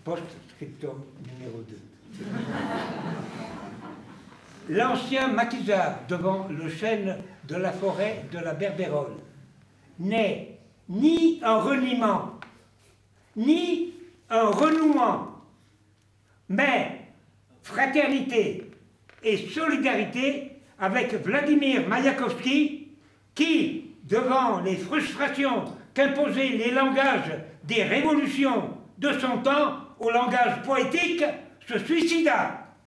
Post-scriptum numéro 2. L'ancien maquisard devant le chêne de la forêt de la Berbérole n'est ni un reniement, ni un renouement, mais fraternité et solidarité avec Vladimir Maïakovski qui, devant les frustrations qu'imposaient les langages des révolutions de son temps au langage poétique, se suicida.